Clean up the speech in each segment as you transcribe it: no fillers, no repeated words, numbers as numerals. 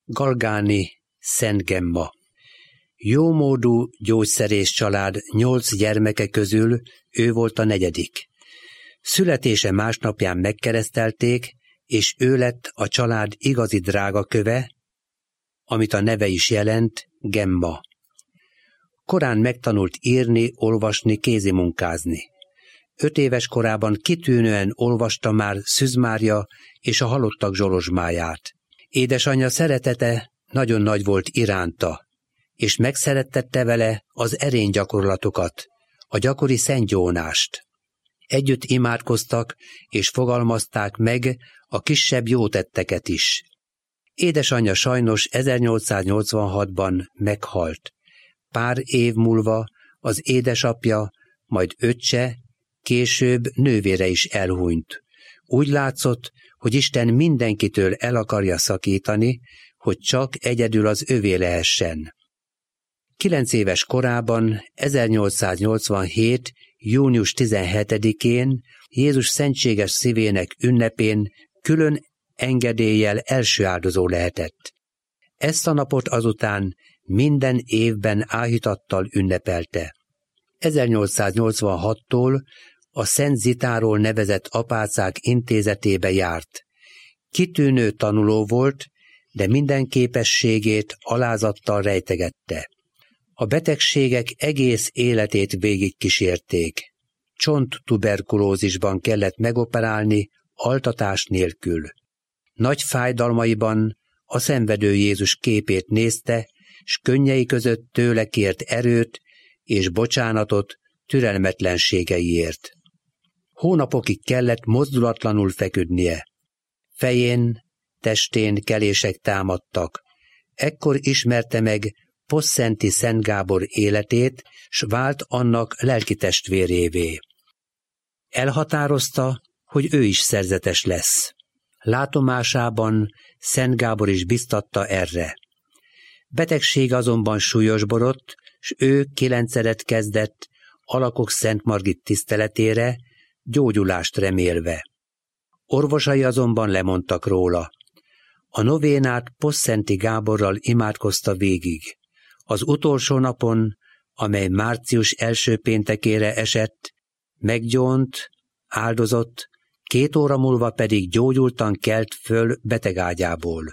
Galgáni Szent Gemma. Jómódú gyógyszerész család 8 gyermeke közül ő volt a 4. Születése másnapján megkeresztelték, és ő lett a család igazi drágaköve, amit a neve is jelent, Gemma. Korán megtanult írni, olvasni, kézimunkázni. 5 éves korában kitűnően olvasta már Szűz Mária és a halottak zsolozsmáját. Édesanyja szeretete nagyon nagy volt iránta, és megszerettette vele az erénygyakorlatokat, a gyakori szentgyónást. Együtt imádkoztak, és fogalmazták meg a kisebb jótetteket is. Édesanyja sajnos 1886-ban meghalt. Pár év múlva az édesapja, majd öccse, később nővére is elhunyt. Úgy látszott, hogy Isten mindenkitől el akarja szakítani, hogy csak egyedül az övé lehessen. 9 éves korában, 1887. június 17-én, Jézus szentséges szívének ünnepén külön engedéllyel első áldozó lehetett. Ezt a napot azután minden évben áhítattal ünnepelte. 1886-tól a Szent Zitáról nevezett apácák intézetébe járt. Kitűnő tanuló volt, de minden képességét alázattal rejtegette. A betegségek egész életét végigkísérték. Csonttuberkulózisban kellett megoperálni, altatás nélkül. Nagy fájdalmaiban a szenvedő Jézus képét nézte, s könnyei között tőle kért erőt és bocsánatot türelmetlenségeiért. Hónapokig kellett mozdulatlanul feküdnie. Fején, testén kelések támadtak. Ekkor ismerte meg Posszenti Szent Gábor életét, s vált annak lelkitestvérévé. Elhatározta, hogy ő is szerzetes lesz. Látomásában Szent Gábor is biztatta erre. Betegség azonban súlyosbodott, s ő 9-szeret kezdett Alakok Szent Margit tiszteletére, gyógyulást remélve. Orvosai azonban lemondtak róla. A novénát Posszenti Gáborral imádkozta végig. Az utolsó napon, amely március 1. péntekére esett, meggyónt, áldozott, 2 óra múlva pedig gyógyultan kelt föl betegágyából.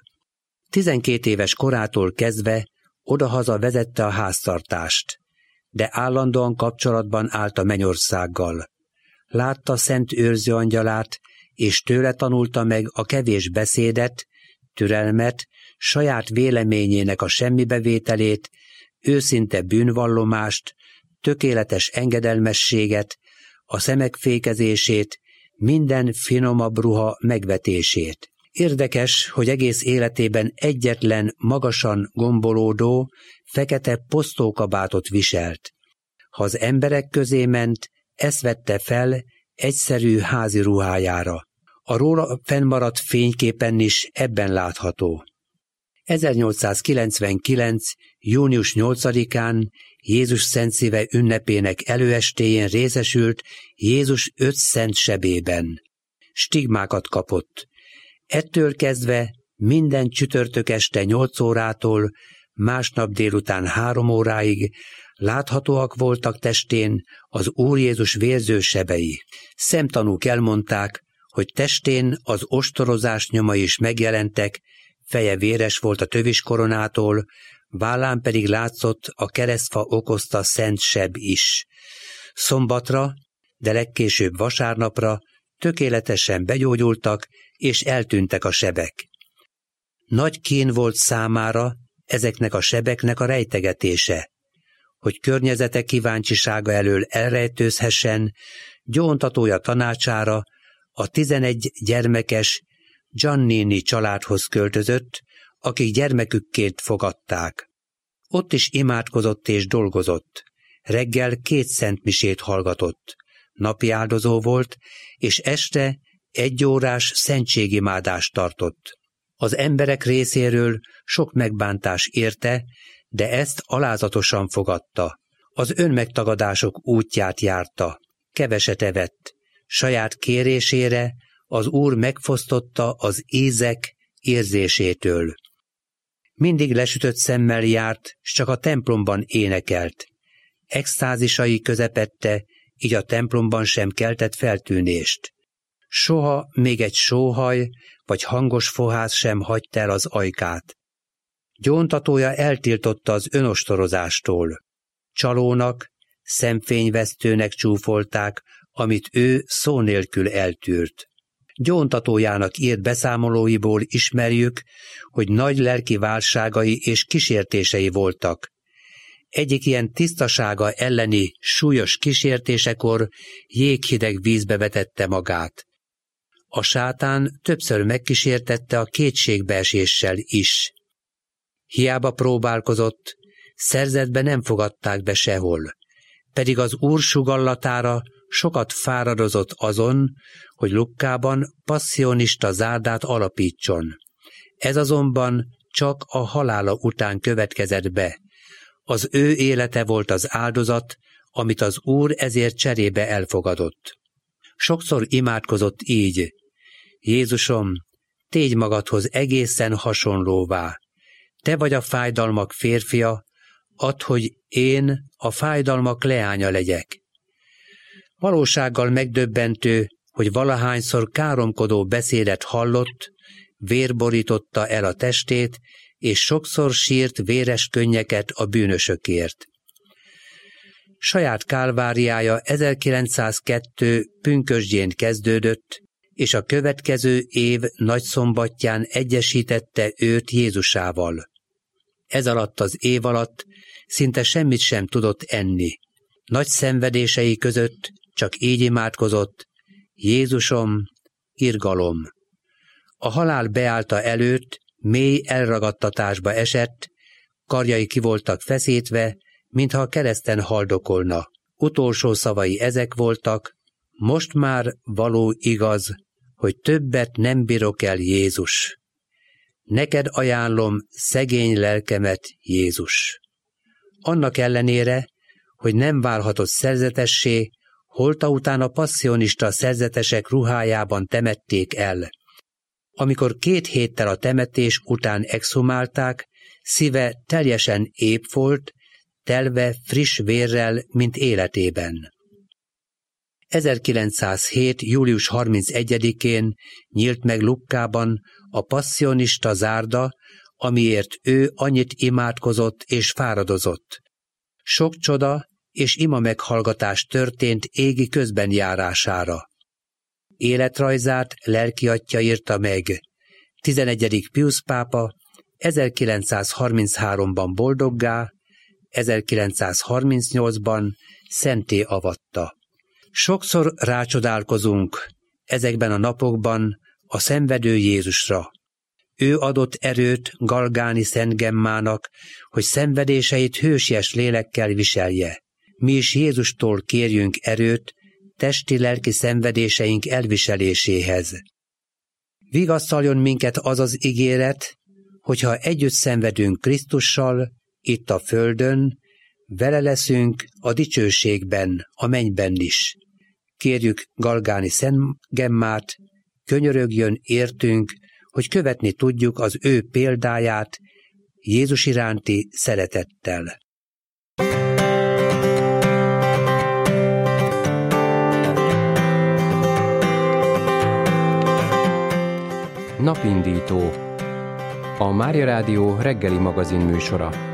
12 éves korától kezdve odahaza vezette a háztartást, de állandóan kapcsolatban állt a mennyországgal. Látta Szent Őrző Angyalát, és tőle tanulta meg a kevés beszédet, türelmet, saját véleményének a semmibevételét, őszinte bűnvallomást, tökéletes engedelmességet, a szemek fékezését, minden finomabb ruha megvetését. Érdekes, hogy egész életében egyetlen magasan gombolódó, fekete posztókabátot viselt. Ha az emberek közé ment, ezt vette fel egyszerű házi ruhájára. A róla fennmaradt fényképen is ebben látható. 1899. június 8-án Jézus Szent Szíve ünnepének előestéjén részesült Jézus 5 szent sebében. Stigmákat kapott. Ettől kezdve minden csütörtök este 8 órától másnap délután 3 óráig láthatóak voltak testén az Úr Jézus vérző sebei. Szemtanúk elmondták, hogy testén az ostorozás nyomai is megjelentek, feje véres volt a töviskoronától, vállán pedig látszott a keresztfa okozta szent seb is. Szombatra, de legkésőbb vasárnapra tökéletesen begyógyultak, és eltűntek a sebek. Nagy kín volt számára ezeknek a sebeknek a rejtegetése, hogy környezete kíváncsisága elől elrejtőzhessen, gyóntatója tanácsára a 11 gyermekes Giannini családhoz költözött, akik gyermekükként fogadták. Ott is imádkozott és dolgozott. Reggel 2 szentmisét hallgatott. Napi áldozó volt, és este 1 órás szentségimádást tartott. Az emberek részéről sok megbántás érte, de ezt alázatosan fogadta. Az önmegtagadások útját járta. Keveset evett. Saját kérésére az Úr megfosztotta az ízek érzésétől. Mindig lesütött szemmel járt, s csak a templomban énekelt. Extázisai közepette, így a templomban sem keltett feltűnést. Soha még egy sóhaj vagy hangos fohász sem hagyta el az ajkát. Gyóntatója eltiltotta az önostorozástól. Csalónak, szemfényvesztőnek csúfolták, amit ő szó nélkül eltűrt. Gyóntatójának írt beszámolóiból ismerjük, hogy nagy lelki válságai és kísértései voltak. Egyik ilyen tisztasága elleni súlyos kísértésekor jéghideg vízbe vetette magát. A sátán többször megkísértette a kétségbeeséssel is. Hiába próbálkozott, szerzetbe nem fogadták be sehol, pedig az Úr sugallatára sokat fáradozott azon, hogy Lukkában passzionista zárdát alapítson. Ez azonban csak a halála után következett be. Az ő élete volt az áldozat, amit az Úr ezért cserébe elfogadott. Sokszor imádkozott így: Jézusom, tégy magadhoz egészen hasonlóvá. Te vagy a fájdalmak férfia, add, hogy én a fájdalmak leánya legyek. Valósággal megdöbbentő, hogy valahányszor káromkodó beszédet hallott, vér borította el a testét, és sokszor sírt véres könnyeket a bűnösökért. Saját kálváriája 1902. pünkösdjén kezdődött, és a következő év nagyszombatján egyesítette őt Jézusával. Ez alatt az év alatt szinte semmit sem tudott enni. Nagy szenvedései között csak így imádkozott: Jézusom, irgalom! A halál beállta előtt mély elragadtatásba esett, karjai ki voltak feszítve, mintha a kereszten haldokolna. Utolsó szavai ezek voltak: most már való igaz, hogy többet nem bírok el, Jézus. Neked ajánlom szegény lelkemet, Jézus. Annak ellenére, hogy nem válhatott szerzetessé, holta után a passzionista szerzetesek ruhájában temették el. Amikor 2 héttel a temetés után exhumálták, szíve teljesen épp volt, telve friss vérrel, mint életében. 1907. július 31-én nyílt meg Lukkában a passzionista zárda, amiért ő annyit imádkozott és fáradozott. Sok csoda és ima meghallgatás történt égi közbenjárására. Életrajzát lelkiattya írta meg. 11. Piusz pápa 1933-ban boldoggá, 1938-ban szentté avatta. Sokszor rácsodálkozunk ezekben a napokban a szenvedő Jézusra. Ő adott erőt Galgáni Szent Gemmának, hogy szenvedéseit hősies lélekkel viselje. Mi is Jézustól kérjünk erőt testi-lelki szenvedéseink elviseléséhez. Vigasztaljon minket az az ígéret, hogyha együtt szenvedünk Krisztussal, itt a földön, vele leszünk a dicsőségben, a mennyben is. Kérjük Galgáni Szent Gemmát, könyörögjön értünk, hogy követni tudjuk az ő példáját Jézus iránti szeretettel. Napindító. A Mária Rádió reggeli magazin műsora.